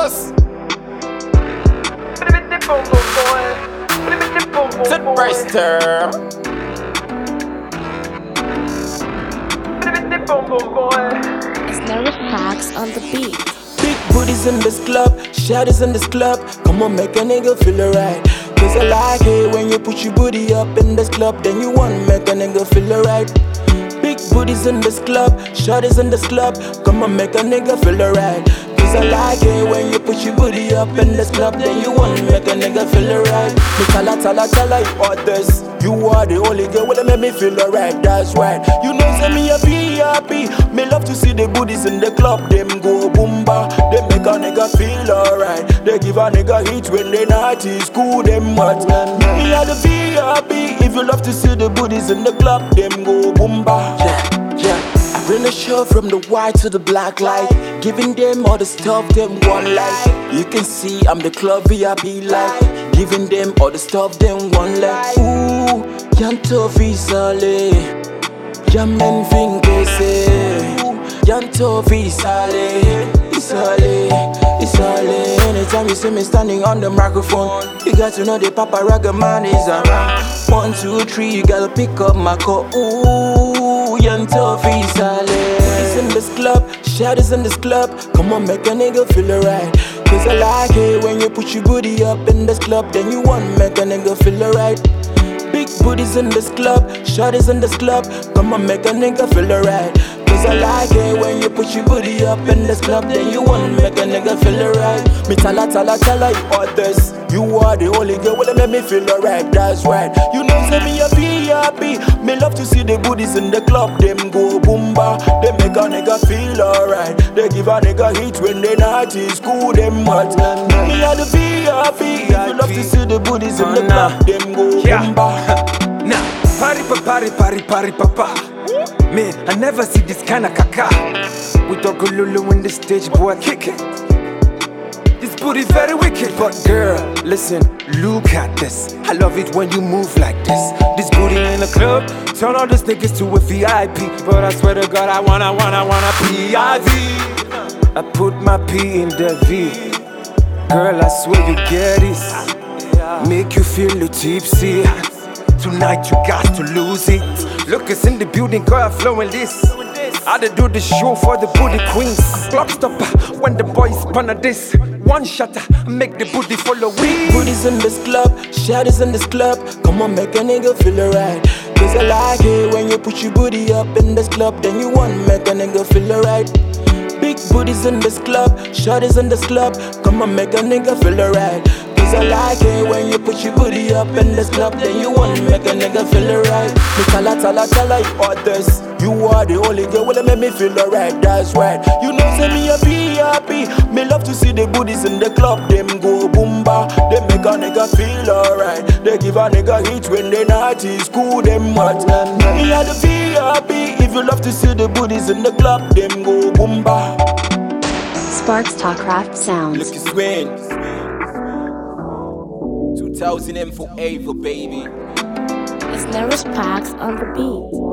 Marcus. Sit Brester. It's Nervous Pax on the beat. Big booties in this club, shadows in this club. Come on, make a nigga feel alright. Cause I like it when you put your booty up in this club. Then you want make a nigga feel alright. Big booties in this club, shadows in this club. Come on, make a nigga feel alright. Cause I like it when you put your booty up in this club. Then you want make a nigga feel alright. Me tell you others. You are the only girl that make me feel alright, that's right. You know, say me a VIP. Me love to see the booties in the club. Them go boomba, they make a nigga feel alright. They give a nigga hit when they naughty, school them what. Me are the VIP. If you love to see the booties in the club, them go boomba. Yeah. I bring the show from the white to the black light, giving them all the stuff them want like. You can see I'm the club VIP like, giving them all the stuff them want like. Ooh, yanto visale, jamen finkese, yanto visale, isale. Anytime you see me standing on the microphone, you got to know the Papa Ragga man is around. 1, 2, 3, you gotta pick up my call. Ooh, yanto visale. It's in this club, shadows in this club. Come on, make a nigga feel alright. Cause I like it when you put your booty up in this club. Then you want make a nigga feel alright. Big booties in this club, shawty's in this club. Come on, make a nigga feel alright. Cause I like it when you put your booty up in this club. Then you want make a nigga feel alright. Me tell you others. You are the only girl that make me feel alright, that's right. You know, say me a VIP. Me love to see the booties in the club. Them go boomba, they make a nigga feel alright. They give a nigga hit when they naughty, school them what. Me are the VIP. If you love to see the booties in the club, them go boomba. Nah, party, papa. Man, I never see this kind of caca. We talk a lulu in the stage, boy, kick it. This booty very wicked, but girl, listen, look at this. I love it when you move like this. This booty in the club, turn all these niggas to a VIP. But I swear to God, I wanna PIV. I put my P in the V. Girl, I swear you get this. Make you feel a tipsy. Tonight you got to lose it. Look, it's in the building, girl, flowing this. I done do the show for the booty queens. Clock stopper when the boys spun a this. One shutter, make the booty follow we. Booties in this club, shadows in this club. Come on, make a nigga feel alright. Cause I like it when you put your booty up in this club. Then you want make a nigga feel alright. Big booties in this club, shadows in this club. Come on, make a nigga feel alright. Cause I like it when you put your booty up in this club. Then you want make a nigga feel alright. Me tell you others. You are the only girl that make me feel alright, that's right. You know, say me a VIP. Me love to see the booties in the club. Them go boomba, they make a nigga feel alright. They give a nigga hit when they naughty, school them what. Me are the VIP. If you love to see the booties in the club, them go boomba. Sparks Talkcraft Sounds. Look, it's Wayne. 2000 M forever, baby. It's Nervous Pax on the beat.